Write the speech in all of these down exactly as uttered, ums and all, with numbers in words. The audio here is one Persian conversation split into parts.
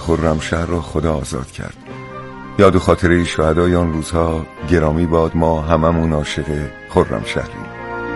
خرمشهر را خدا آزاد کرد. یاد و خاطره شهدای آن روزها گرامی باد. ما هممون عاشق خرمشهریم.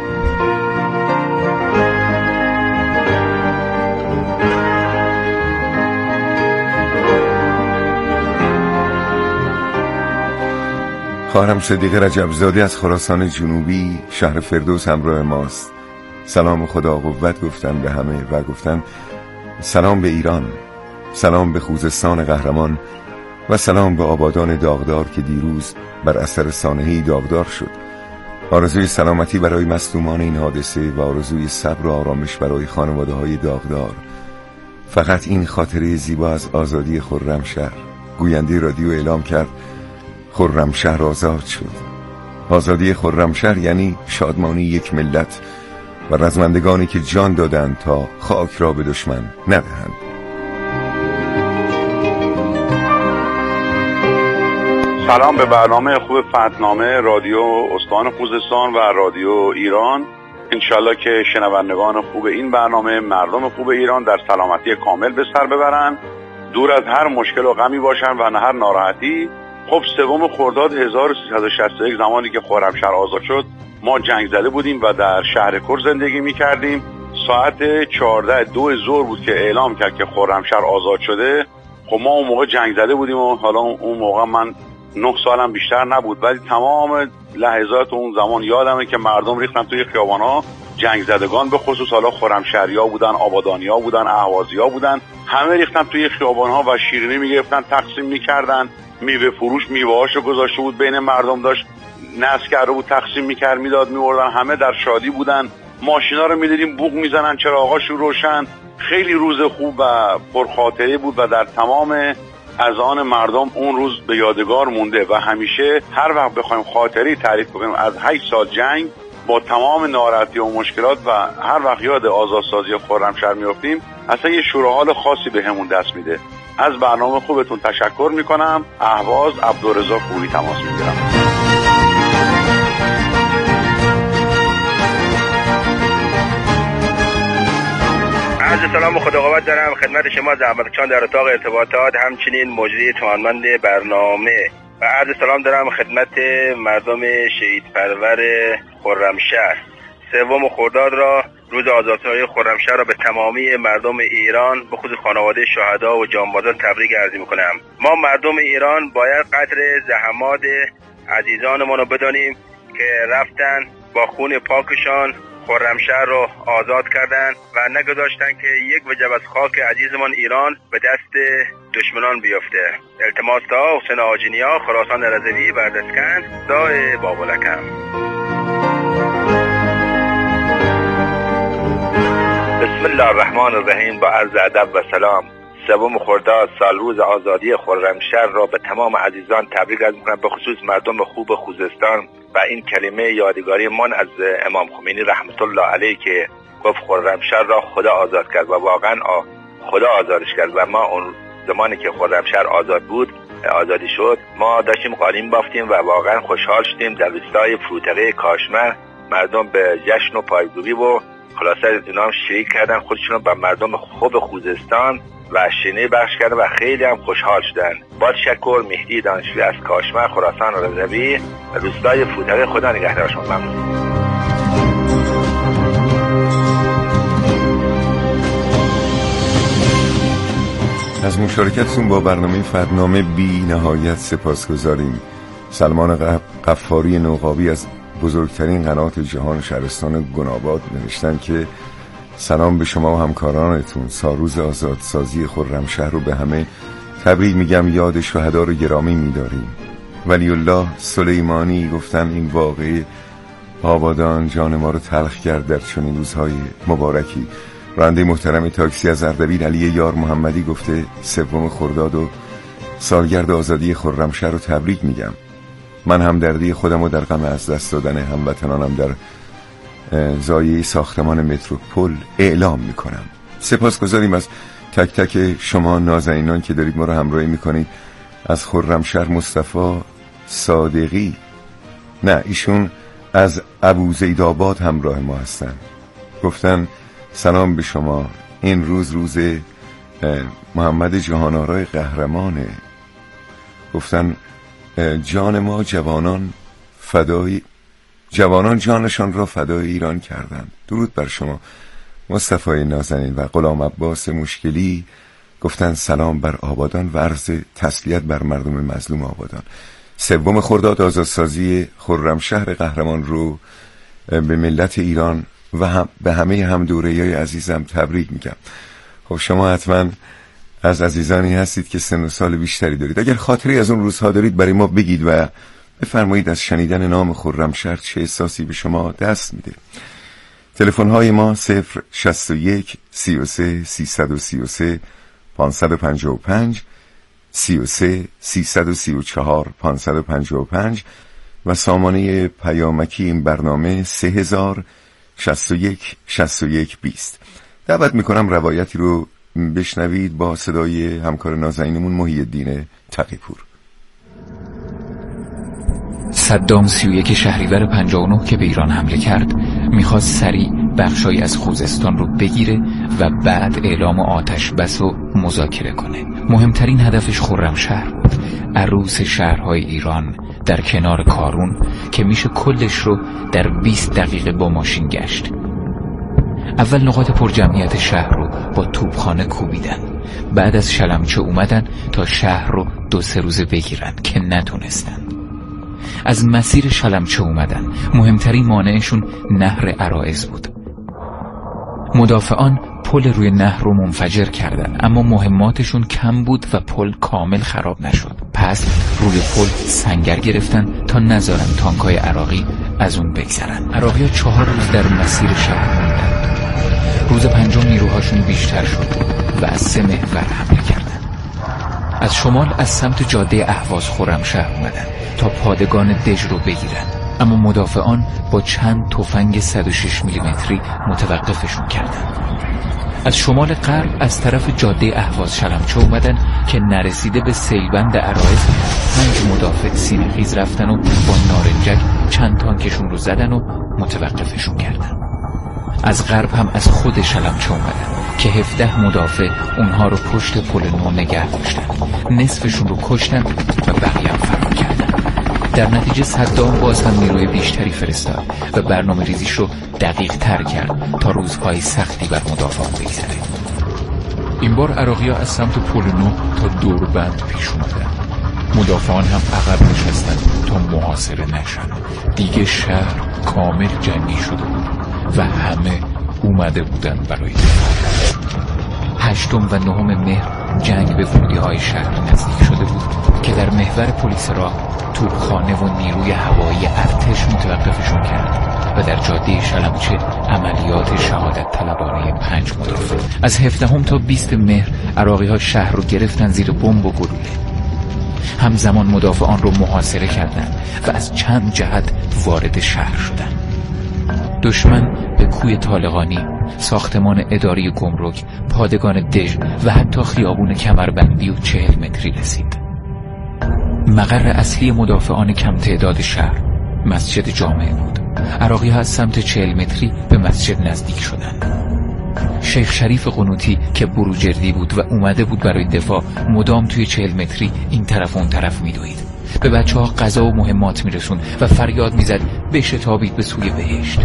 خواهرم صدیقه رجبزاده از خراسان جنوبی شهر فردوس همراه ماست. سلام خدا قوت گفتن به همه و گفتن سلام به ایران، سلام به خوزستان قهرمان و سلام به آبادان داغدار که دیروز بر اثر سانحه‌ای داغدار شد. آرزوی سلامتی برای مصدومان این حادثه و آرزوی صبر و آرامش برای خانواده‌های داغدار. فقط این خاطره زیبا از آزادی خرمشهر. گوینده رادیو اعلام کرد خرمشهر آزاد شد. آزادی خرمشهر یعنی شادمانی یک ملت و رزمندگانی که جان دادند تا خاک را به دشمن ندهند. سلام به برنامه خوب فتحنامه رادیو استان خوزستان و رادیو ایران. انشالله که شنوندگان خوب این برنامه مردم خوب ایران در سلامتی کامل به سر ببرن، دور از هر مشکل و غمی باشن و نه هر ناراحتی. خب سوم خرداد هزار و سیصد و شصت و یک زمانی که خرمشهر آزاد شد ما جنگ زده بودیم و در شهر کر زندگی می کردیم. ساعت چهارده دو ظهر بود که اعلام کرد که خرمشهر آزاد شده. خب ما اون موقع جنگ زده بودیم و حالا اون موقع من نه سالم بیشتر نبود، ولی تمام لحظات اون زمان یادمه که مردم ریختن توی خیابانا. جنگ زدگان به خصوص حالا خرمشهریا بودن، آبادانیا بودن، اهوازیا بودن، همه ریختن توی خیابانها و شیرینی میگرفتن تقسیم میکردن. میوه فروش میوه‌هاشو گذاشته بود بین مردم، داشت نصب کرده بود تقسیم میکرد میداد میوردن. همه در شادی بودن. ماشینا رو میدیدیم بوق میزنن، چراغاشون روشن. خیلی روز خوب و پرخاطره بود و در تمام اذهان مردم اون روز به یادگار مونده و همیشه هر وقت بخوایم خاطری تعریف کنیم از هشت سال جنگ با تمام ناراحتی و مشکلات و هر وقت یاد آزادسازی خرمشهر میافتیم اصلا یه شور و حال خاصی بهمون دست میده. از برنامه خوبتون تشکر میکنم. اهواز عبدالرزاق پوری تماس میگیرم. عرض سلام و خدا قوت دارم خدمت شما زحمتکشان در اتاق ارتباطات، همچنین مجری توانمند برنامه، و عرض سلام دارم خدمت مردم شهید پرور خرمشهر. سوم خرداد را روز آزادسازی خرمشهر را به تمامی مردم ایران به خصوص خانواده شهدا و جانبازان تبریک عرض می‌کنم. ما مردم ایران باید قدر زحمات عزیزانمان را بدانیم که رفتن با خون پاکشان خرمشهر را آزاد کردند و نگذاشتند که یک وجب از خاک عزیزمان ایران به دست دشمنان بیفته. التماس تا حسین آجینیا، خراسان رضوی، بردسکند، دای بابلکم. بسم الله الرحمن الرحیم. با عرض ادب و سلام. سوم خرداد سال روز آزادی خرمشهر را به تمام عزیزان تبریک عرض می‌کنم، به خصوص مردم خوب خوزستان. و این کلمه یادگاری من از امام خمینی رحمت الله علیه که گفت خرمشهر را خدا آزاد کرد و واقعا خدا آزادش کرد. و ما اون زمانی که خرمشهر آزاد بود، آزادی شد، ما داشتیم قالین بافتیم و واقعا خوشحال شدیم. در روستای فروتقه کاشمر مردم به جشن و پایگویی و خلاصه اینا هم شریک کردن خودشون با مردم خوب خوزستان و شینه بخش کردن و خیلی هم خوشحال شدن. با تشکر. مهدی دانشوری از کاشمر، خراسان رضوی، روستای فروتقه. خدا نگهدارشون. ممنون. از مشارکتتون با برنامه فتحنامه بی نهایت سپاسگزاریم. سلمان قفاری نوقابی از بزرگترین قنات جهان شهرستان گناباد نوشتن که سلام به شما و همکارانتون. سالروز آزادسازی خرمشهر رو به همه تبریک میگم. یاد شهدا رو گرامی میداریم. ولی الله سلیمانی گفتن این واقعه آبادان جان ما رو تلخ کرد در چنین روزهای مبارکی. راننده محترم تاکسی از اردبیل علی یار محمدی گفته سوم خرداد و سالگرد آزادی خرمشهر رو تبریک میگم. من هم دردی خودم رو در غم از دست دادن هموطنانم در زایه ساختمان متروپول اعلام میکنم. سپاسگزاریم از تک تک شما نازنینان که دارید ما رو همراهی میکنید. از خرمشهر مصطفی صادقی، نه ایشون از ابوزیدآباد همراه ما هستن، گفتن سلام به شما. این روز روز محمد جهان‌آرای قهرمانه. گفتن جان ما جوانان فدای جوانان جانشان را فدای ایران کردند. درود بر شما. مصطفی نازنین و غلام عباس مشکلی گفتن سلام بر آبادان و عرض تسلیت بر مردم مظلوم آبادان. سوم خرداد آزادسازی خرمشهر قهرمان رو به ملت ایران و هم به همه هم دوره‌های عزیزم تبریک میگم. خب شما حتما از عزیزانی هستید که سن و سال بیشتری دارید. اگر خاطری از اون روزها دارید برای ما بگید و بفرمایید از شنیدن نام خرمشهر چه احساسی به شما دست میده. تلفن های ما صفر شصت و یک سی و سه سیصد و سی و سه پانصد و پنجاه و پنج سی و سه سیصد و سی و چهار پانصد و پنجاه و پنج و سامانه پیامکی این برنامه سه هزار شصت و یک شصت و یک بیست. دعوت میکنم روایتی رو بشنوید با صدای همکار نازنینمون محی الدین تقی‌پور. صدام سی و یک شهریور پنجاه و نه که به ایران حمله کرد میخواست سریع بخشایی از خوزستان رو بگیره و بعد اعلام آتش بس و مذاکره کنه. مهمترین هدفش خرمشهر بود، عروس شهرهای ایران در کنار کارون که میشه کلش رو در بیست دقیقه با ماشین گشت. اول نقاط پرجمعیت شهر رو با توپخانه کوبیدن، بعد از شلمچه اومدن تا شهر رو دو سه روزه بگیرن که نتونستن. از مسیر شلمچه اومدن، مهمترین مانعشون نهر عرائض بود. مدافعان پل روی نهر رو منفجر کردن، اما مهماتشون کم بود و پل کامل خراب نشد. پس روی پل سنگر گرفتن تا نذارن تانکای عراقی از اون بگذرن. عراقی ها چهار روز در مسیر شهر موندن. روز پنجم نیروهاشون بیشتر شد و از سه محور حمله کردن. از شمال از سمت جاده اهواز خرمشهر اومدن تا پادگان دژ رو بگیرن، اما مدافعان با چند تفنگ صد و شش میلیمتری متوقفشون کردن. از شمال غرب از طرف جاده اهواز شلمچه اومدن که نرسیده به سیلبند عرائض پنج مدافع سینه‌خیز رفتن و با نارنجک چند تانکشون رو زدن و متوقفشون کردن. از غرب هم از خود شلمچه اومدن که هفده مدافع اونها رو پشت پل نو نگه داشتن. نصفشون رو کشتن و بقیه هم فرار کردن. در نتیجه صدام باز هم نیروی بیشتری فرستاد و برنامه ریزیش رو دقیق تر کرد تا روزهای سختی بر مدافعان بگذره. این بار عراقی ها از سمت پل نو تا دوربند پیش اومدن. مدافعان هم عقب نشستن تا محاصره نشن. دیگه شهر کامل جنگی شده بود و همه اومده بودن برای دفاع. هشتم و نهم مهر جنگ به ورودی‌های شهر نزدیک شده بود که در محور پلیس راه توپخانه و نیروی هوایی ارتش متوقفشون کرد و در جاده شلمچه عملیات شهادت طلبانه پنج مدافع. از هفدهم تا بیست مهر عراقی‌ها شهر رو گرفتن زیر بمب و گلوله. همزمان مدافعان رو محاصره کردند و از چند جهت وارد شهر شدند. دشمن به کوی طالقانی، ساختمان اداری گمرک، پادگان دژ و حتی خیابون کمربندی و چهل متری رسید. مقر اصلی مدافعان کم تعداد شهر مسجد جامع بود. عراقی ها از سمت چهل متری به مسجد نزدیک شدند. شیخ شریف قنوطی که بروجردی بود و اومده بود برای دفاع مدام توی چهل متری این طرف اون طرف میدوید. به بچه ها غذا و مهمات میرسون و فریاد میزد بشتابید به سوی بهشت.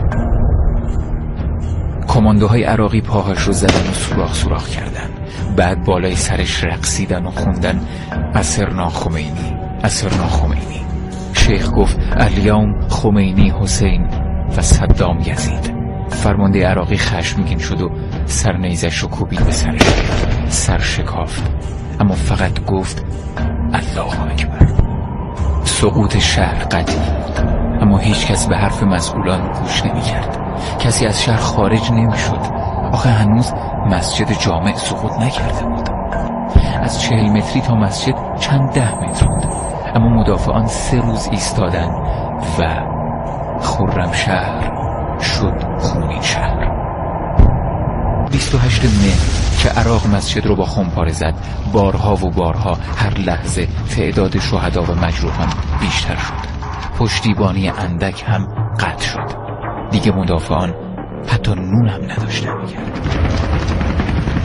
کماندوهای عراقی پاهاش رو زدن و سوراخ سوراخ کردن. بعد بالای سرش رقصیدن و خوندن اسرنا خمینی، اسرنا خمینی. شیخ گفت الیوم خمینی حسین و صدام یزید. فرمانده عراقی خشمگین شد و سرنیزش رو کوبید به سرش. سر شکافت، اما فقط گفت الله اکبر. سقوط شهر قطعی بود، اما هیچ کس به حرف مسئولان گوش نمی کرد. کسی از شهر خارج نمی شد. آخه هنوز مسجد جامع سقوط نکرده بود. از چهل متری تا مسجد چند ده متر بود، اما مدافعان سه روز ایستادن و خرمشهر شد خونین شهر. بیست و هشت مهر که عراق مسجد رو با خمپاره زد، بارها و بارها هر لحظه تعداد شهدا و مجروحان بیشتر شد. پشتیبانی اندک هم قطع شد. دیگه مدافعان حتی نون هم نداشتن.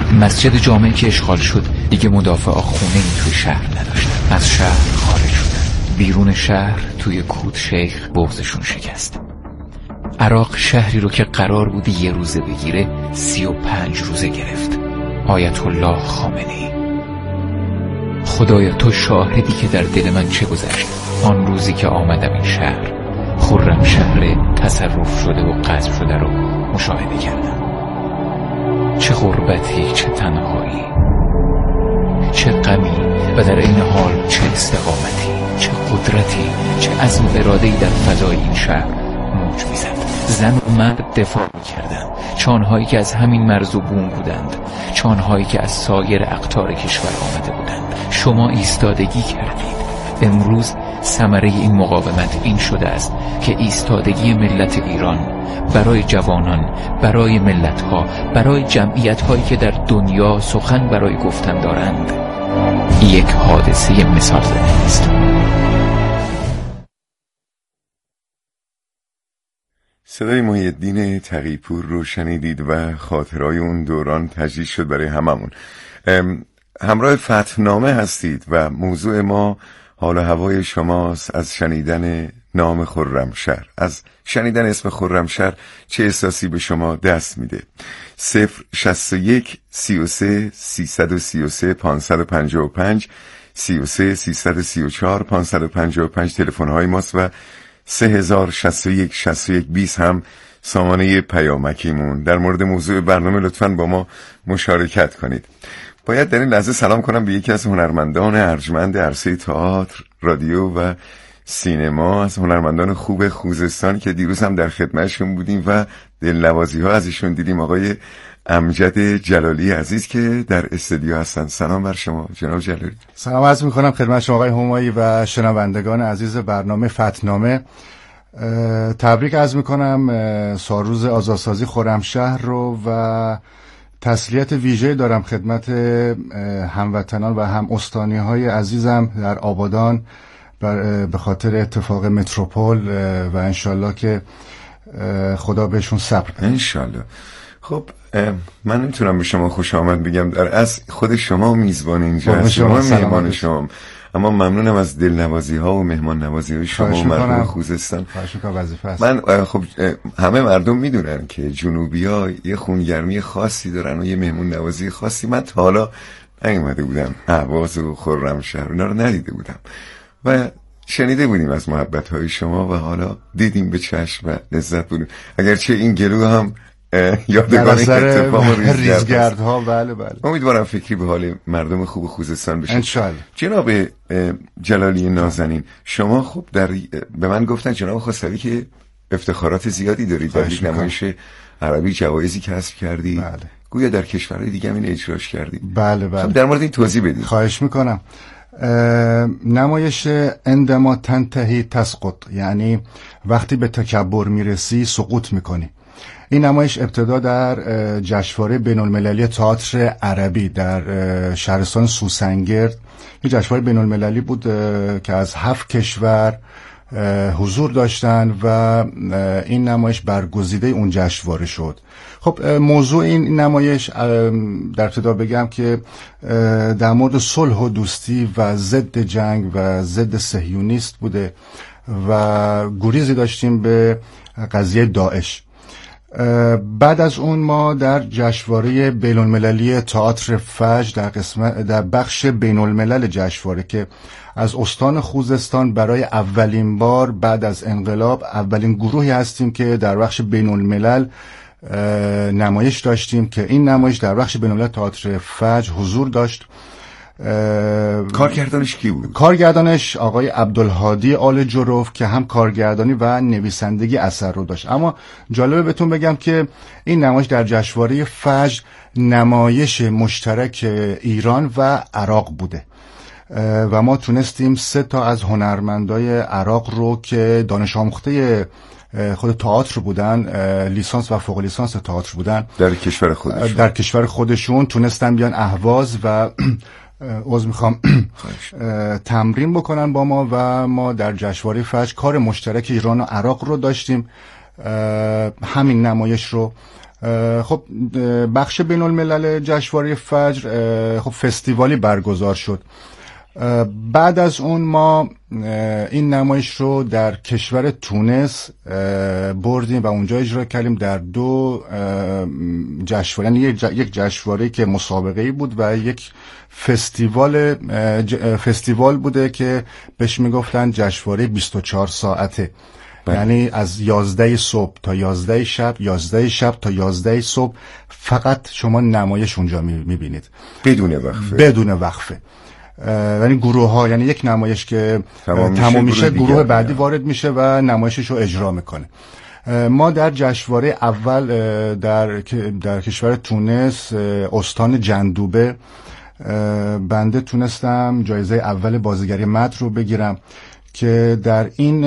مسجد جامعی که اشغال شد دیگه مدافع خونه‌ای توی شهر نداشتن. از شهر خارج شدن. بیرون شهر توی کود شیخ بغضشون شکست. عراق شهری رو که قرار بود یه روزه بگیره سی و پنج روزه گرفت. آیت الله خامنه‌ای: خدایا تو شاهدی که در دل من چه گذشت آن روزی که آمدم این شهر. خرم شهر تصرف شده و غصب شده رو مشاهده کردم. چه غربتی، چه تنهایی، چه غمی و در این حال چه استقامتی، چه قدرتی، چه عزم و اراده‌ای در فضای این شهر موج می‌زد. زن و مرد دفاع می‌کردند، چانهایی که از همین مرز و بوم بودند، چانهایی که از سایر اقطار کشور آمده بودند. شما ایستادگی کردید. امروز ثمره این مقاومت این شده است که ایستادگی ملت ایران برای جوانان، برای ملت‌ها، برای جمعیت‌هایی که در دنیا سخن برای گفتن دارند یک حادثه مثال زده است. صدای محی‌الدین تقی‌پور رو شنیدید و خاطرهای اون دوران تجدید شد برای هممون. همراه فتح‌نامه هستید و موضوع ما حال و هوای شماست. از شنیدن نام خرمشهر، از شنیدن اسم خرمشهر چه احساسی به شما دست میده؟ صفر شصت و یک سی و سه سیصد و سی و سه پانصد و پنجاه و پنج سی و سه سیصد و سی و چهار پانصد و پنجاه و پنج تلفن های ماست و سه هزار شصت و یک شصت و یک بیست هم سامانه پیامکیمون. در مورد موضوع برنامه لطفاً با ما مشارکت کنید. باید در این لحظه سلام کنم به یکی از هنرمندان ارجمند عرصه تئاتر، رادیو و سینما، از هنرمندان خوب خوزستان که دیروز هم در خدمتشون بودیم و دلنوازی ها ازشون دیدیم، آقای امجد جلالی عزیز که در استودیو هستن. سلام بر شما جناب جلالی. سلام عرض می‌کنم خدمت شما آقای همایی و شنوندگان عزیز برنامه فتح‌نامه. تبریک عرض می‌کنم سالروز آزادسازی خرمشهر رو و تسلیت ویژه دارم خدمت هموطنان و هم استانی‌های عزیزم در آبادان به خاطر اتفاق متروپول و انشالله که خدا بهشون صبر کنه. انشالله. خب من نمیتونم به شما خوش آمد بگم، در اصل خود شما میزبان اینجا هست، شما مهمان شما، اما ممنونم از دلنوازی ها و مهمان نوازی های شما و مردم خوزستان. من خب همه مردم میدونن که جنوبی ها یه خونگرمی خاصی دارن و یه مهمون نوازی خاصی. من تا حالا نیومده بودم اهواز و خرمشهر، اینا رو ندیده بودم و شنیده بودیم از محبت های شما و حالا دیدیم به چشم و لذت بودیم، اگرچه این گلو هم یادگار اتفاق ریزگردها. بله بله. امیدوارم فکری به حال مردم خوب خوزستان بشه انشالله. جناب جلالی نازنین، شما خب در به من گفتن جناب خسروی که افتخارات زیادی دارید، در یک نمایش عربی جوایزی کسب کردید. بله. گویا در کشورهای دیگه هم این اجراش کردید. بله بله. خب در مورد این توضیح بدید. خواهش میکنم. نمایش عندما تنتهی تسقط، یعنی وقتی به تکبر میرسی سقوط میکنی. این نمایش ابتدا در جشنواره بین‌المللی تئاتر عربی در شهرستان سوسنگرد، این جشنواره بین‌المللی بود که از هفت کشور حضور داشتن و این نمایش برگزیده اون جشنواره شد. خب موضوع این نمایش در ابتدا بگم که در مورد صلح و دوستی و ضد جنگ و ضد صهیونیست بوده و گریزی داشتیم به قضیه داعش. بعد از اون ما در جشنواره بین‌المللی تئاتر فجر در قسمت در بخش بین‌الملل جشنواره که از استان خوزستان برای اولین بار بعد از انقلاب اولین گروهی هستیم که در بخش بین‌الملل نمایش داشتیم که این نمایش در بخش بین‌الملل تئاتر فجر حضور داشت. کارگردانش کی بود؟ کارگردانش آقای عبدالهادی آل جروف که هم کارگردانی و نویسندگی اثر رو داشت. اما جالبه بهتون بگم که این نمایش در جشنواره فجر نمایش مشترک ایران و عراق بوده و ما تونستیم سه تا از هنرمندای عراق رو که دانش آموخته خود تئاتر بودن، لیسانس و فوق لیسانس تئاتر بودن، در کشور خودشون در کشور خودشون تونستن بیان اهواز و عذر میخوام تمرین بکنن با ما و ما در جشنواره فجر کار مشترک ایران و عراق رو داشتیم. همین نمایش رو خب بخش بین الملل جشنواره فجر خب فستیوالی برگزار شد. بعد از اون ما این نمایش رو در کشور تونس بردیم و اونجا اجرا کردیم در دو جشنواره، یعنی یک جشنواره که مسابقه‌ای بود و یک فستیوال فستیوال بوده که بهش میگفتن جشنواره بیست و چهار ساعته. بله. یعنی از یازده صبح تا یازده شب، یازده شب تا یازده صبح فقط شما نمایش اونجا میبینید بدون وقفه. بدون وقفه. یعنی گروه ها، یعنی یک نمایش که تمام میشه گروه, گروه بعدی وارد میشه و نمایشش رو اجرا میکنه. ما در جشنواره اول در در کشور تونس استان جندوبه بنده تونستم جایزه اول بازیگری مد رو بگیرم که در این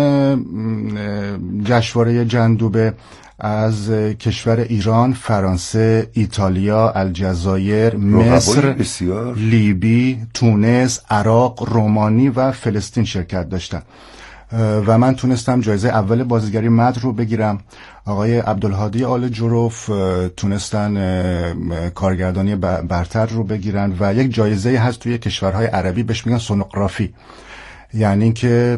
جشنواره جندوبه از کشور ایران، فرانسه، ایتالیا، الجزایر، مصر، لیبی، تونس، عراق، رومانی و فلسطین شرکت داشتن و من تونستم جایزه اول بازیگری مد رو بگیرم. آقای عبدالهادی آل جروف تونستن کارگردانی برتر رو بگیرن و یک جایزه هست توی کشورهای عربی بهش میگن سونوگرافی، یعنی که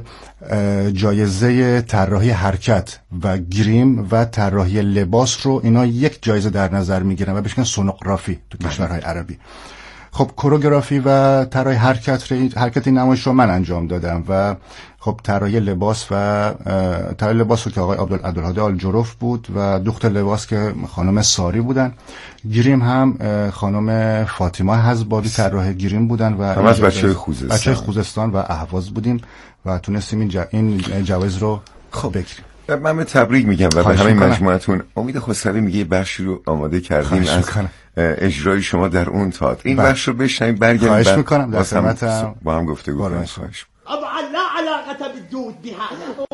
جایزه طراحی حرکت و گریم و طراحی لباس رو اینا یک جایزه در نظر میگیرن و بهش میگن سونوگرافی تو کشورهای عربی. خب کوروگرافی و طراحی حرکت حرکت این نمایش رو من انجام دادم و خب طراحی لباس و طراحی لباس رو که آقای عبدالهادی آل جروف بود و دختر لباس که خانم ساری بودن. گریم هم خانم فاطمه حزبابی طراح گریم بودن و هم از بچه‌های خوزستان بچه‌های خوزستان و اهواز بودیم و تونستیم این, جا... این جوایز رو خب بگیریم. من به تبریک میگم و به همین مجموعتون. امید خسروی میگه بخشی رو آماده کردیم از اجرای شما در اون تئاتر. این بخش رو بشنویم برگردیم. خواهش میکنم در خدمتم با هم گفتگو کنیم. خواهش. طبعا لا علاقة بالدود بهذا.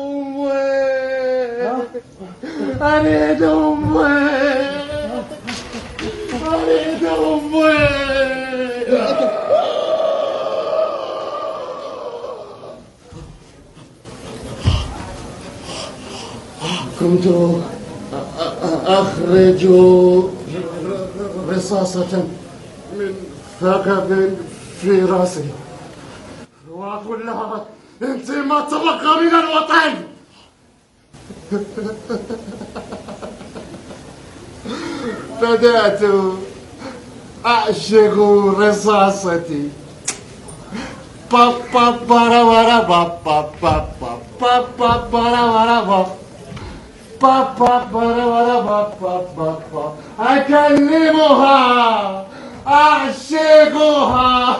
أريد أمي أريد أمي. كنت أخرج رصاصة من ثقب في رأسي وأقول لها أنت ما تبقى من الوطن. بدأت أعشق رصاصتي. بابا برا برا بابا بابا بابا برا برا بابا بابا برا برا بابا بابا أكلمها أعشقها.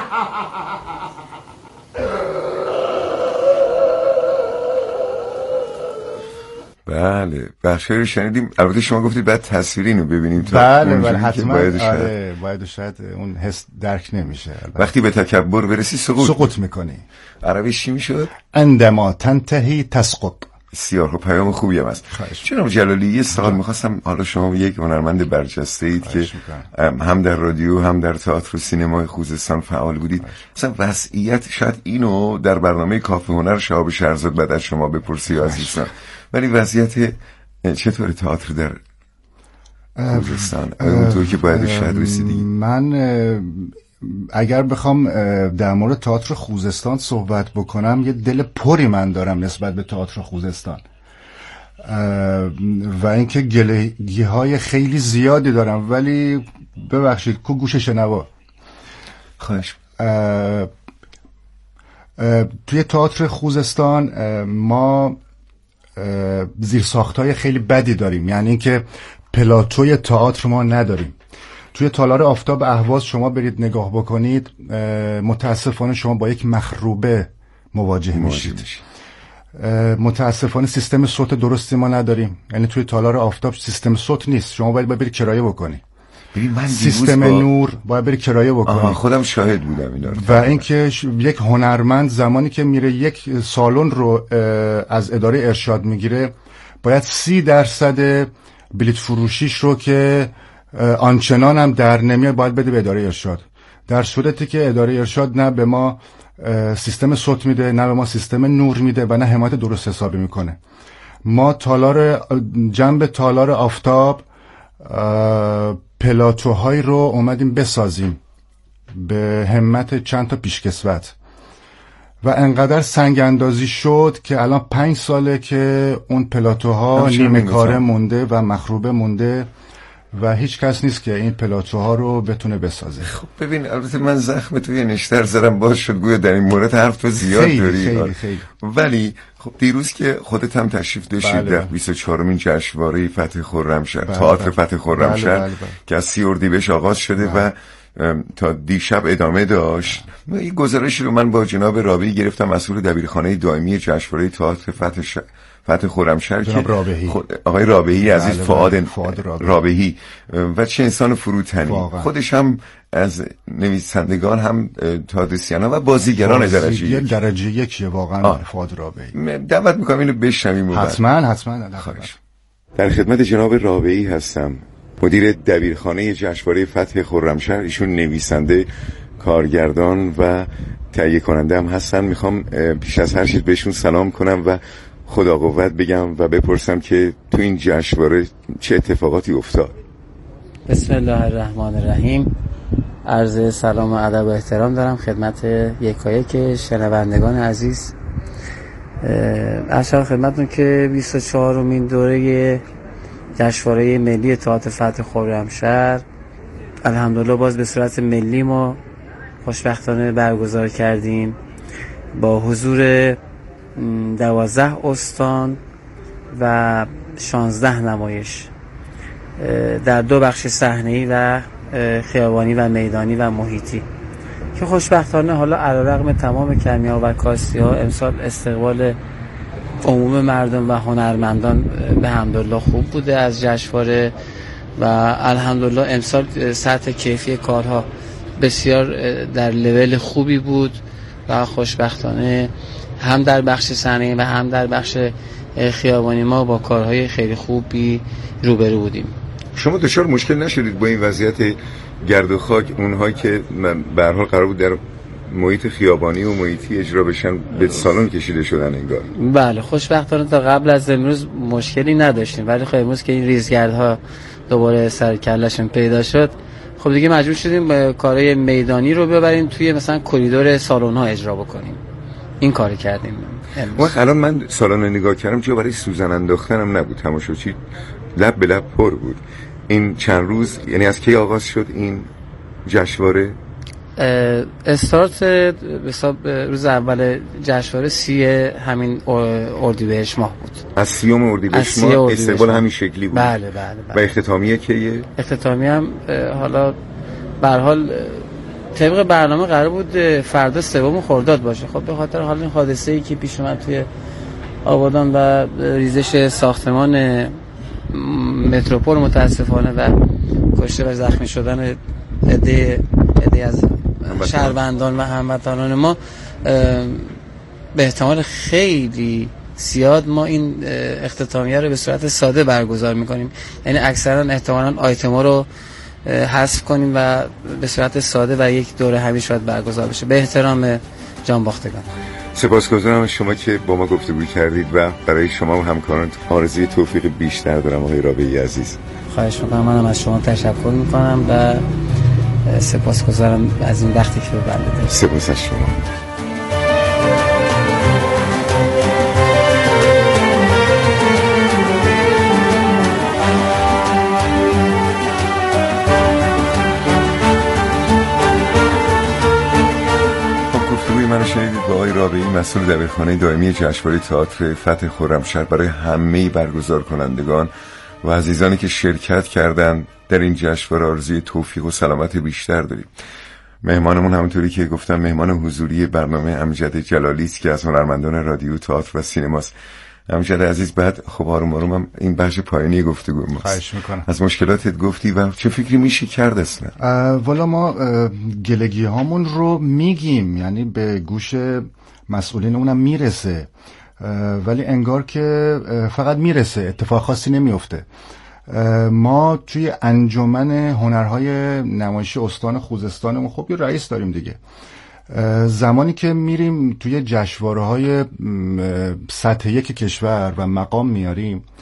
بله بخشی رو شنیدیم. البته شما گفتید بعد تصویری اینو ببینیم تا بله بله حتما باید شاید آره باید شاید اون حس درک نمیشه. وقتی به تکبر برسی سقوط سقوط میکنی. عربیش چی میشد؟ عندما تنتهی تسقط. بسیار خوب، پیام خوبی هم است. جناب جلالی یه سوال میخواستم، حالا شما یک هنرمند برجسته اید که هم در رادیو هم در تئاتر و سینمای خوزستان فعال بودید، مثلا وضعیت شاید اینو در برنامه کافه هنر شهاب شهرزاد بعد از شما بپرسی عزیزان، ولی وضعیت چطور تئاتر در خوزستان اونطور که باید شاید رسیدی؟ من اگر بخوام در مورد تئاتر خوزستان صحبت بکنم یه دل پری من دارم نسبت به تئاتر خوزستان و اینکه گلگی های خیلی زیادی دارم، ولی ببخشید کو گوش شنوا. خواهش. توی تئاتر خوزستان ما زیرساخت‌های خیلی بدی داریم، یعنی اینکه پلاتوی تئاتر ما نداریم. توی تالار آفتاب اهواز شما برید نگاه بکنید، متاسفانه شما با یک مخروبه مواجه میشید. متاسفانه سیستم صوت درستی ما نداریم، یعنی توی تالار آفتاب سیستم صوت نیست، شما باید برید کرایه بکنی. سیستم با... نور باید برید کرایه بکنی. خودم شاهد بودم اینا رو. و اینکه ش... یک هنرمند زمانی که میره یک سالن رو از اداره ارشاد میگیره باید سی درصد بلیت فروشیش رو که آنچنان هم در نمیاد باید بده به اداره ارشاد، در صورتی که اداره ارشاد نه به ما سیستم صوت میده، نه به ما سیستم نور میده و نه حمایت درست حسابی میکنه. ما تالار جنب تالار آفتاب پلاتوهای رو اومدیم بسازیم به همت چند تا پیشکسوت و انقدر سنگ اندازی شد که الان پنج ساله که اون پلاتوها نیمه کاره مونده و مخروبه مونده و هیچ کس نیست که این پلاتوها رو بتونه بسازه. خب ببین، البته من زخم توی نشتر زدم، باز شد گویا در این مورد حرف تو زیاد خیلی داری خیلی خیلی. ولی خب دیروز که خودت هم تشریف داشتید بله در بیست و چهارمین جشنواره فتح خرمشهر، بله تئاتر بله. فتح خرمشهر بله بله بله. که از سی اردیبهشت آغاز شده بله. و تا دیشب ادامه داشت. این گزارشی رو من با جناب رابعی گرفتم، مسئول دبیرخانه دائمی جشنواره تئاتر فتح ش... فتح خرمشهر، که خود... آقای رابعی عزیز، بله فؤاد فؤاد رابعی و چه انسان فروتنی، خودش هم از نویسندگان هم تئاتریسینا و بازیگران درجه یک درجه یکیه واقعا فؤاد رابعی. دعوت می‌کنم اینو بشنویم. حتما حتما. خواهش. در خدمت جناب رابعی هستم، مدیر دبیرخانه جشنواره فتح خرمشهر. ایشون نویسنده، کارگردان و تهیه کننده هم هستن. میخوام پیش از هر چیز بهشون سلام کنم و خدا قوت بگم و بپرسم که تو این جشنواره چه اتفاقاتی افتاد. بسم الله الرحمن الرحیم. عرض سلام و ادب و احترام دارم خدمت یکایک شنوندگان عزیز. ارشد خدمتتون که بیست و چهارمین دوره جشنواره ملی تئاتر فتح خرمشهر الحمدلله باز به صورت ملی ما خوشبختانه برگزار کردیم با حضور دوازده استان و شانزده نمایش در دو بخش صحنه‌ای و خیابانی و میدانی و محیطی که خوشبختانه حالا علیرغم تمام کمی‌ها و کاستی‌ها امسال استقبال عموم مردم و هنرمندان به حمدالله خوب بوده از جشنواره و الحمدلله امسال سطح کیفی کارها بسیار در لول خوبی بود و خوشبختانه هم در بخش صحنه‌ای و هم در بخش خیابانی ما با کارهای خیلی خوبی روبرو بودیم. شما دچار مشکل نشدید با این وضعیت گرد و خاک؟ اونهایی که به هر حال قرار بود در محیط خیابانی و محیطی اجرا بشن به سالن کشیده شدن انگار. بله خوشبختانه تا قبل از امروز مشکلی نداشتیم، ولی خب امروز که این ریزگردها دوباره سر کله‌شون پیدا شد، خب دیگه مجبور شدیم کارهای میدانی رو ببریم توی مثلا کریدور سالن‌ها اجرا بکنیم. این کار کردیم. وقت الان من سالن رو نگاه کردم، جا برای سوزن انداختنم نبود، تماشاچی لب به لب پر بود. این چند روز، یعنی از کی آغاز شد این جشنواره؟ استارت حساب روز اول جشنواره سی همین اردیبهشت ماه بود. از سیوم اردیبهشت ماه استقبال همین شکلی بود. بله بله, بله. و اختتامیه کیه؟ اختتامیه هم حالا به هر حال طبق برنامه قرار بود فردا سوم خرداد باشه. خب به خاطر حال این حادثه‌ای که پیش اومد توی آبادان و ریزش ساختمان متروپول متاسفانه و کشته و زخمی شدن عده عده از شهروندان و هموطنان ما، به احتمال خیلی زیاد ما این اختتامیه رو به صورت ساده برگزار میکنیم. یعنی اکثرا احتمالاً آیتما رو حذف کنیم و به صورت ساده و یک دوره همیشه باید برگزار بشه به احترام جانباختگان. سپاسگزارم از شما که با ما گفتگو کردید و برای شما و همکاران آرزوی توفیق بیشتر دارم آقای رابعی عزیز. خواهش می‌کنم. منم از شما تشکر می‌کنم و سپاسگزارم از این وقتی که به من دادید. سپاس از شما. من شنیدید با آقای رابعی، مسئول دبیرخانه دائمی جشنواره تئاتر فتح خرمشهر، برای همه برگزار کنندگان و عزیزانی که شرکت کردند در این جشنواره آرزوی توفیق و سلامت بیشتر داریم. مهمانمون همونطوری که گفتم مهمان حضوری برنامه امجد جلالی است که از هنرمندان رادیو، تئاتر و سینماست. امجد عزیز، بعد خب آروم آروم هم این بخش پایانی گفتگو ماست. خواهش میکنم. از مشکلاتت گفتی و چه فکری میشه کرد اصلا؟ والا ما گلگی هامون رو میگیم، یعنی به گوش مسئولین اونم میرسه، ولی انگار که فقط میرسه، اتفاق خاصی نمیفته. ما توی انجمن هنرهای نمایشی استان خوزستانمون خب یه رئیس داریم دیگه. زمانی که میریم توی جشنواره‌های سطح یک کشور و مقام میاریم،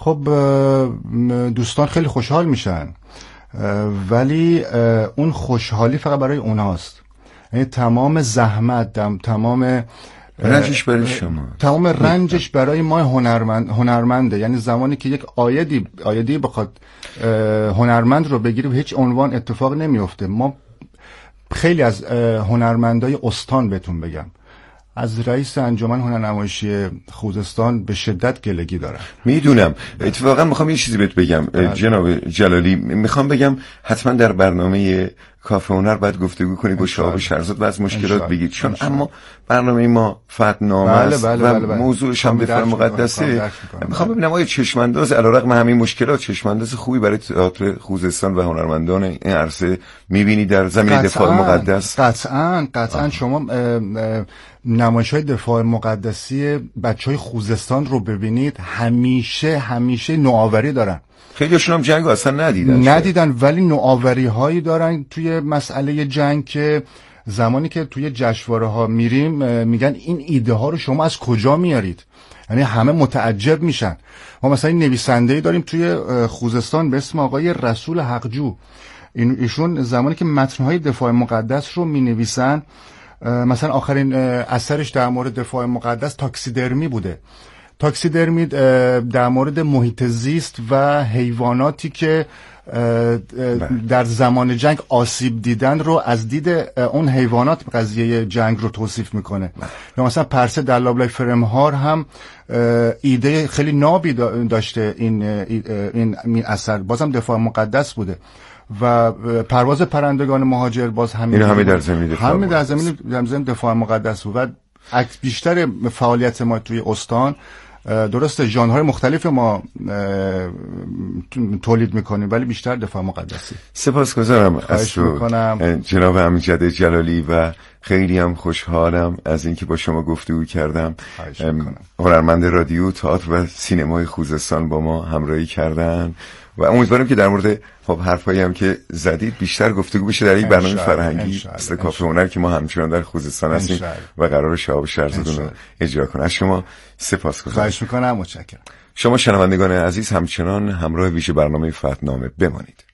خب دوستان خیلی خوشحال میشن، ولی اون خوشحالی فقط برای اوناست. یعنی تمام زحمت، تمام رنجش برای شما، تمام رنجش برای ما هنرمند هنرمنده. یعنی زمانی که یک آیدی آیدی بخواد هنرمند رو بگیره به هیچ عنوان اتفاق نمیفته. ما خیلی از هنرمندای استان بهتون بگم، از رئیس انجمن هنرنمایشی خوزستان به شدت گلگی دارم. میدونم. اتفاقا میخوام یه چیزی بهت بگم جناب جلالی، میخوام بگم حتما در برنامه کافه هنر باید گفتگو کنید با شهاب شهرزاد و از مشکلات بگید، چون اما برنامه ما فتنامه بله است بله و بله بله. موضوعش هم دفاع مقدسه. میخوام ببینم آیا چشمانداز علیرغم همین مشکلات چشمانداز خوبی برای تئاتر خوزستان و هنرمندان این عرصه میبینی در زمینه دفاع مقدس؟ قطعاً قطعاً. شما نمایش‌های دفاع مقدسی بچهای خوزستان رو ببینید، همیشه همیشه نوآوری دارن. خیلیشون هم جنگ اصلا ندیدن ندیدن ولی نوآوری هایی دارن توی مسئله جنگ که زمانی که توی جشنواره ها میریم میگن این ایده ها رو شما از کجا میارید؟ یعنی همه متعجب میشن. ما مثلا این نویسنده‌ای داریم توی خوزستان به اسم آقای رسول حقجو. این ایشون زمانی که متن‌های دفاع مقدس رو مینویسن، مثلا آخرین اثرش در مورد دفاع مقدس تاکسیدرمی بوده. تاکسیدرمی در مورد محیط زیست و حیواناتی که در زمان جنگ آسیب دیدن رو از دید اون حیوانات قضیه جنگ رو توصیف میکنه. یا مثلا پرسه در لابلای فرمهار هم ایده خیلی نابی داشته. این این اثر بازم دفاع مقدس بوده. و پرواز پرندگان مهاجر باز همین همه در زمین دفاع همین در زمین در زمین دفاع مقدس بود. و بیشتر فعالیت ما توی استان، درسته ژانرهای مختلف ما تولید میکنیم ولی بیشتر دفاع مقدسی. سپاسگزارم از تو جناب امجد جلالی و خیلی هم خوشحالم از اینکه با شما گفتگو کردم. هنرمند رادیو، تئاتر و سینمای خوزستان با ما همراهی کردن و امیدوارم که در مورد خب حرفایی هم که زدید بیشتر گفتگو بشه در یک برنامه فرهنگی مثل کافه هنر که ما همچنان در خوزستان هستیم و قرار شهاب شهرزاد رو اجرا کنه. از شما سپاسگزارم. خواهش میکنم. متشکرم. شما شنوندگان عزیز همچنان همراه ویژه برنامه فتنامه بمانید.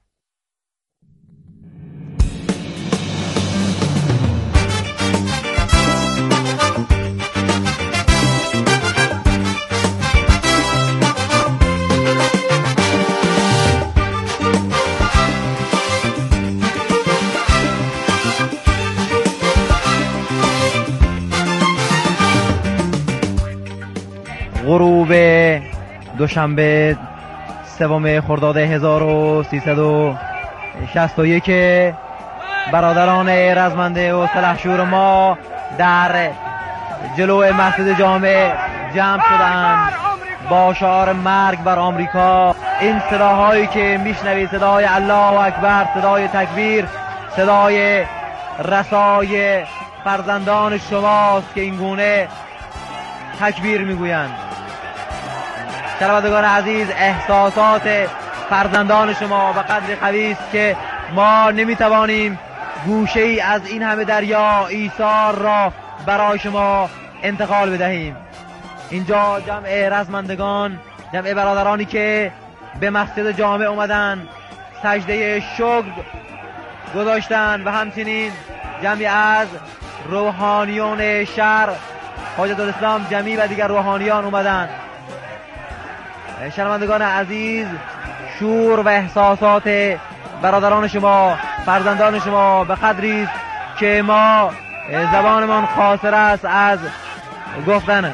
غروب دوشنبه سوم خرداد هزار و سیصد و شصت و یک برادران رزمنده و سلحشور ما در جلو مسجد جامع جمع شدند با شعار مرگ بر آمریکا. این صداهایی که میشنوید صدای الله اکبر، صدای تکبیر، صدای رسای فرزندان شماست که این گونه تکبیر میگویند. شنوندگان عزیز، احساسات فرزندان شما به قدر قوی است که ما نمیتوانیم گوشه ای از این همه دریا ایثار را برای شما انتقال بدهیم. اینجا جمع رزمندگان، جمع برادرانی که به مسجد جامع اومدن سجده شکر گذاشتن و همچنین جمعی از روحانیون شهر، حاجت الاسلام جمی و دیگر روحانیان اومدن. شنوندگان عزیز، شور و احساسات برادران شما، فرزندان شما به قدری است که ما زبانمان قاصر است از گفتن.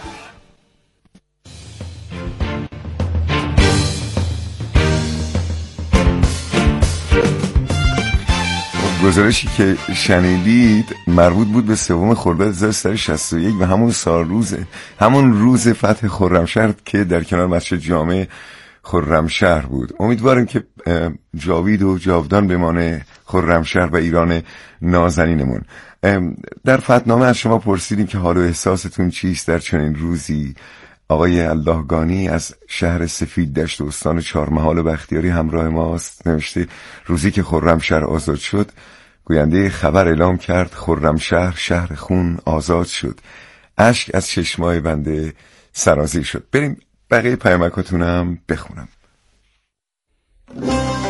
گزارشی که شنیدید مربوط بود به سوم خرداد هزار و سیصد و شصت و یک و همون سال روز همون روز فتح خرمشهر که در کنار مسجد جامع خرمشهر بود. امیدوارم که جاوید و جاودان بمانه خرمشهر و ایران نازنینمون. در فتنامه از شما پرسیدیم که حال و احساستون چیست در چنین روزی. آقای اللهگانی از شهر سفید دشت و استان چهارمحال بختیاری همراه ماست. نوشته روزی که خرمشهر آزاد شد، گوینده خبر اعلام کرد خرمشهر شهر خون آزاد شد. اشک از چشمای بنده سرازیر شد. بریم بقیه پیامکاتونم بخونم.